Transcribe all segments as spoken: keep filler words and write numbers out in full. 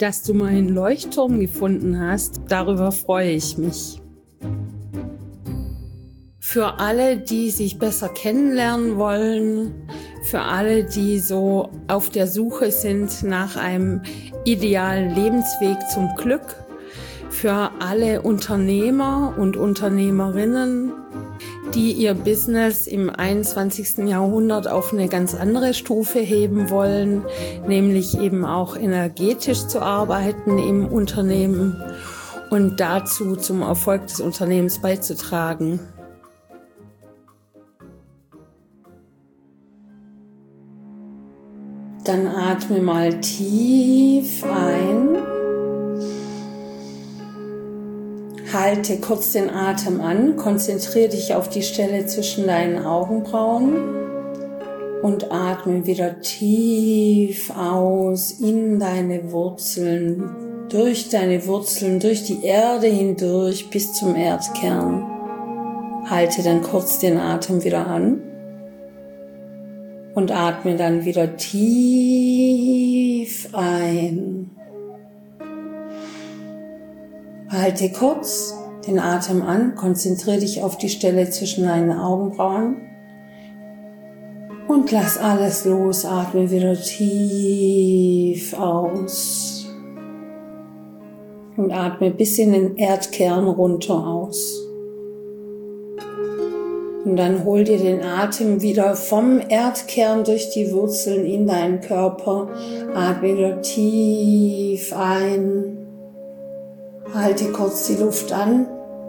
dass du meinen Leuchtturm gefunden hast. Darüber freue ich mich. Für alle, die sich besser kennenlernen wollen, für alle, die so auf der Suche sind nach einem idealen Lebensweg zum Glück, für alle Unternehmer und Unternehmerinnen, die ihr Business im einundzwanzigsten Jahrhundert auf eine ganz andere Stufe heben wollen, nämlich eben auch energetisch zu arbeiten im Unternehmen und dazu zum Erfolg des Unternehmens beizutragen. Dann atme mal tief ein. Halte kurz den Atem an, konzentriere dich auf die Stelle zwischen deinen Augenbrauen und atme wieder tief aus in deine Wurzeln, durch deine Wurzeln, durch die Erde hindurch bis zum Erdkern. Halte dann kurz den Atem wieder an und atme dann wieder tief ein. Halte kurz den Atem an, konzentriere dich auf die Stelle zwischen deinen Augenbrauen und lass alles los, atme wieder tief aus und atme bis in den Erdkern runter aus. Und dann hol dir den Atem wieder vom Erdkern durch die Wurzeln in deinen Körper, atme wieder tief ein. Halte kurz die Luft an,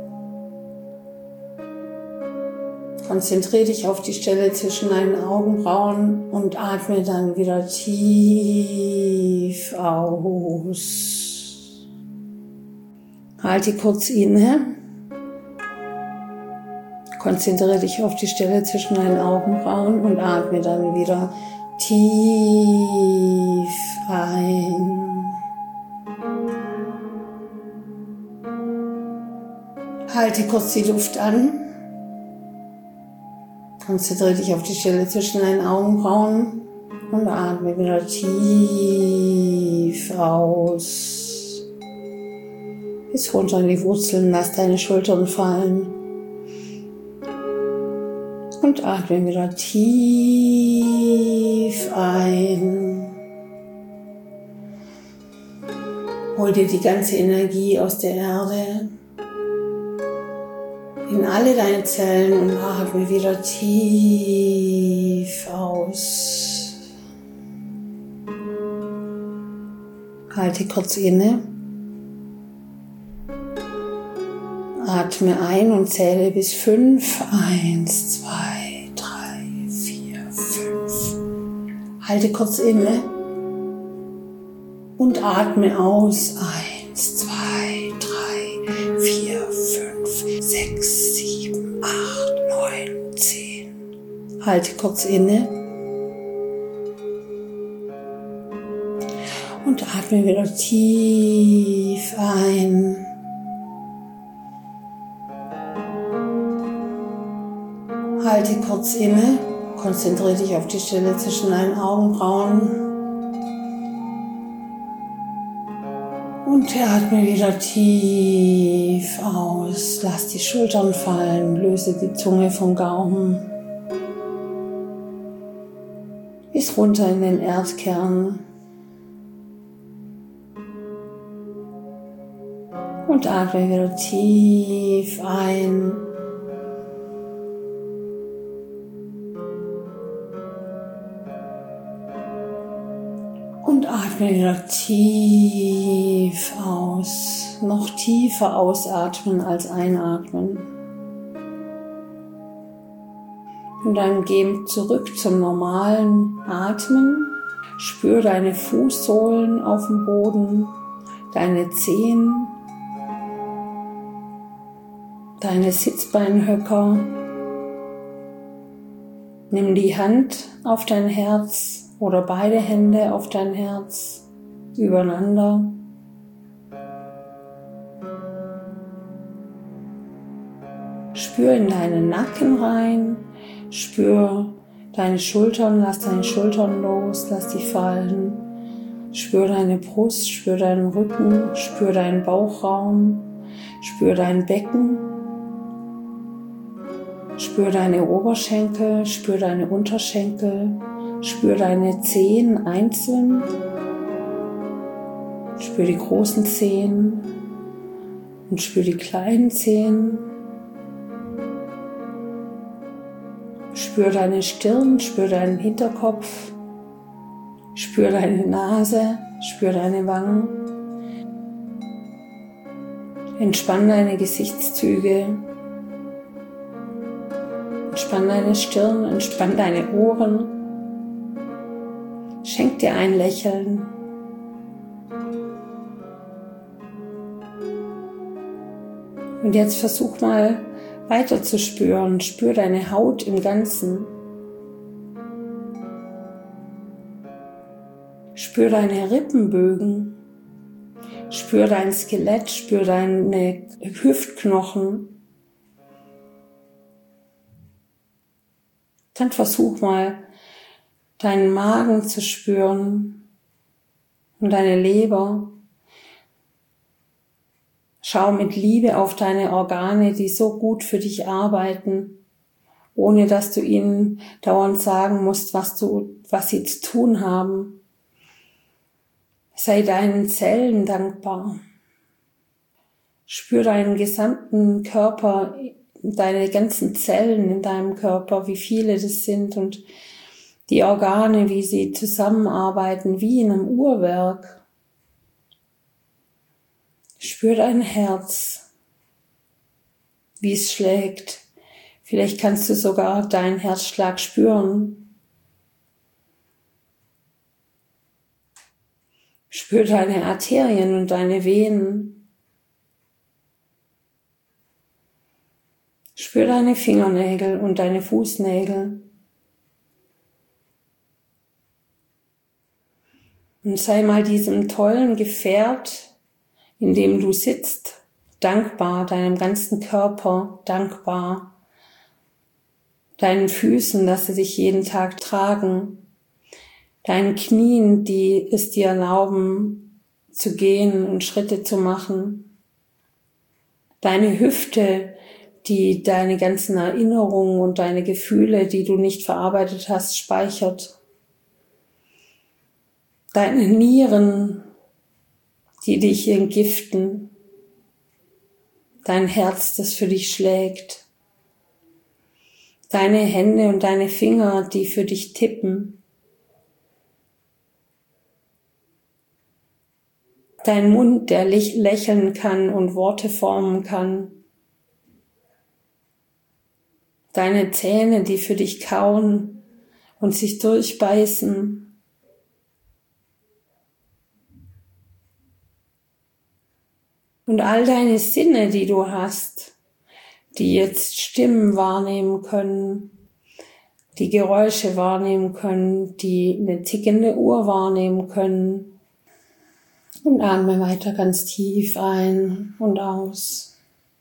konzentriere dich auf die Stelle zwischen deinen Augenbrauen und atme dann wieder tief aus. Halte kurz inne, konzentriere dich auf die Stelle zwischen deinen Augenbrauen und atme dann wieder tief ein. Halte kurz die Luft an, konzentriere dich auf die Stelle zwischen deinen Augenbrauen und atme wieder tief aus. Bis runter in die Wurzeln, lass deine Schultern fallen und atme wieder tief ein. Hol dir die ganze Energie aus der Erde in alle deine Zellen und atme wieder tief aus. Halte kurz inne. Atme ein und zähle bis fünf. Eins, zwei, drei, vier, fünf. Halte kurz inne und atme aus. Eins, zwei, drei, vier, fünf, sechs, sieben, acht, neun, zehn. Halte kurz inne und atme wieder tief ein. Halte kurz inne, konzentriere dich auf die Stelle zwischen deinen Augenbrauen. Und atme wieder tief aus. Lass die Schultern fallen, löse die Zunge vom Gaumen. Bis runter in den Erdkern. Und atme wieder tief ein. Und atme wieder tief aus. Noch tiefer ausatmen als einatmen. Und dann geh zurück zum normalen Atmen. Spür deine Fußsohlen auf dem Boden, deine Zehen, deine Sitzbeinhöcker. Nimm die Hand auf dein Herz oder beide Hände auf dein Herz übereinander. Spür in deinen Nacken rein, spür deine Schultern, lass deine Schultern los, lass die fallen. Spür deine Brust, spür deinen Rücken, spür deinen Bauchraum, spür dein Becken, spür deine Oberschenkel, spür deine Unterschenkel, spür deine Zehen einzeln, spür die großen Zehen und spür die kleinen Zehen. Spür deine Stirn, spür deinen Hinterkopf, spür deine Nase, spür deine Wangen. Entspann deine Gesichtszüge, entspann deine Stirn, entspann deine Ohren. Schenk dir ein Lächeln. Und jetzt versuch mal weiter zu spüren. Spür deine Haut im Ganzen. Spür deine Rippenbögen. Spür dein Skelett, spür deine Hüftknochen. Dann versuch mal, deinen Magen zu spüren und deine Leber. Schau mit Liebe auf deine Organe, die so gut für dich arbeiten, ohne dass du ihnen dauernd sagen musst, was du, was sie zu tun haben. Sei deinen Zellen dankbar. Spür deinen gesamten Körper, deine ganzen Zellen in deinem Körper, wie viele das sind und die Organe, wie sie zusammenarbeiten, wie in einem Uhrwerk. Spür dein Herz, wie es schlägt. Vielleicht kannst du sogar deinen Herzschlag spüren. Spür deine Arterien und deine Venen. Spür deine Fingernägel und deine Fußnägel. Und sei mal diesem tollen Gefährt, in dem du sitzt, dankbar, deinem ganzen Körper dankbar, deinen Füßen, dass sie dich jeden Tag tragen, deinen Knien, die es dir erlauben, zu gehen und Schritte zu machen, deine Hüfte, die deine ganzen Erinnerungen und deine Gefühle, die du nicht verarbeitet hast, speichert, deine Nieren, die dich entgiften, dein Herz, das für dich schlägt, deine Hände und deine Finger, die für dich tippen, dein Mund, der lächeln kann und Worte formen kann, deine Zähne, die für dich kauen und sich durchbeißen, und all deine Sinne, die du hast, die jetzt Stimmen wahrnehmen können, die Geräusche wahrnehmen können, die eine tickende Uhr wahrnehmen können. Und atme weiter ganz tief ein und aus.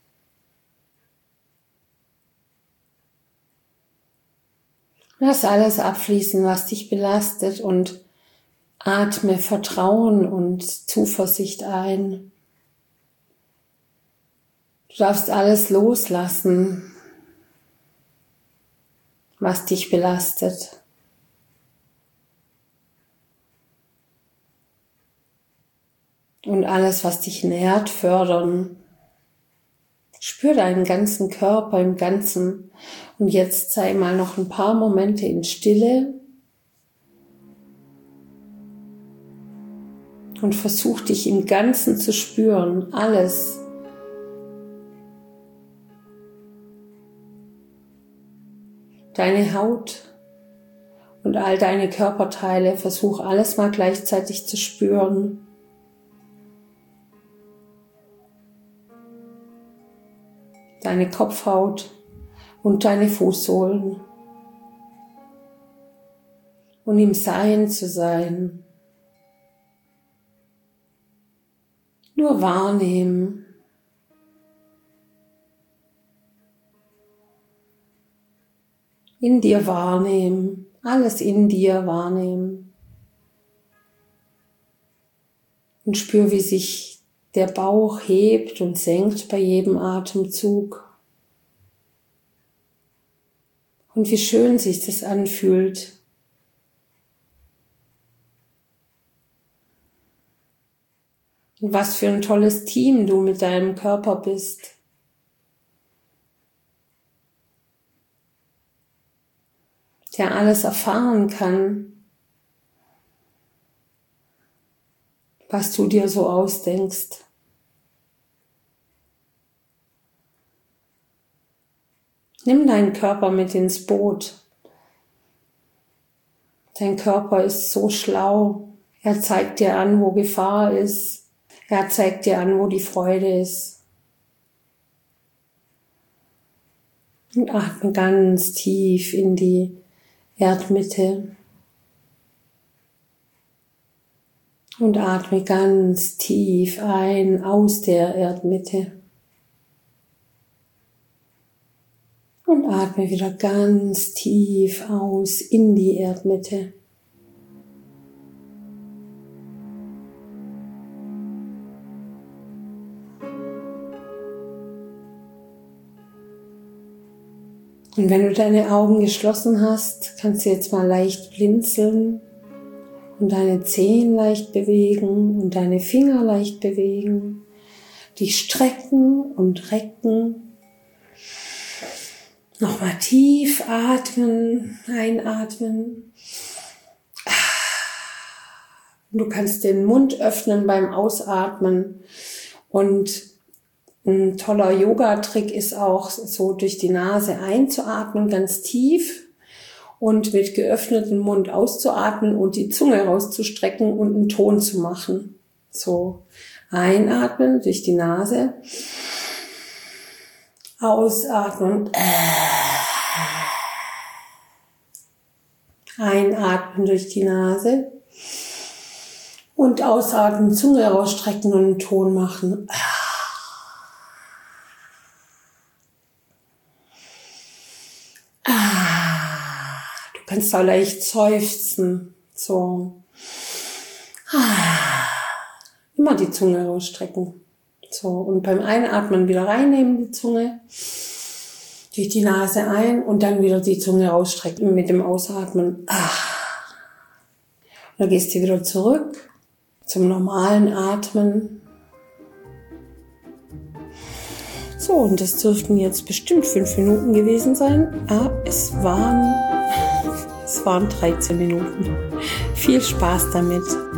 Lass alles abfließen, was dich belastet, und atme Vertrauen und Zuversicht ein. Du darfst alles loslassen, was dich belastet. Und alles, was dich nährt, fördern. Spür deinen ganzen Körper im Ganzen. Und jetzt sei mal noch ein paar Momente in Stille. Und versuch dich im Ganzen zu spüren. Alles. Deine Haut und all deine Körperteile, versuch alles mal gleichzeitig zu spüren. Deine Kopfhaut und deine Fußsohlen. Und im Sein zu sein. Nur wahrnehmen. In dir wahrnehmen, alles in dir wahrnehmen. Und spür, wie sich der Bauch hebt und senkt bei jedem Atemzug. Und wie schön sich das anfühlt. Und was für ein tolles Team du mit deinem Körper bist. Der alles erfahren kann, was du dir so ausdenkst. Nimm deinen Körper mit ins Boot. Dein Körper ist so schlau. Er zeigt dir an, wo Gefahr ist. Er zeigt dir an, wo die Freude ist. Und atme ganz tief in die Erdmitte. Und atme ganz tief ein aus der Erdmitte. Und atme wieder ganz tief aus in die Erdmitte. Und wenn du deine Augen geschlossen hast, kannst du jetzt mal leicht blinzeln und deine Zehen leicht bewegen und deine Finger leicht bewegen, dich strecken und recken. Nochmal tief atmen, einatmen. Du kannst den Mund öffnen beim Ausatmen. Und ein toller Yoga-Trick ist auch, so durch die Nase einzuatmen, ganz tief. Und mit geöffnetem Mund auszuatmen und die Zunge rauszustrecken und einen Ton zu machen. So, einatmen durch die Nase. Ausatmen. Einatmen durch die Nase. Und ausatmen, Zunge rausstrecken und einen Ton machen. Du kannst auch leicht seufzen. So. Immer die Zunge rausstrecken. So, und beim Einatmen wieder reinnehmen die Zunge, durch die Nase ein und dann wieder die Zunge rausstrecken mit dem Ausatmen. Ah. Und dann gehst du wieder zurück zum normalen Atmen. So, und das dürften jetzt bestimmt fünf Minuten gewesen sein. Ah, es waren, es waren dreizehn Minuten. Viel Spaß damit.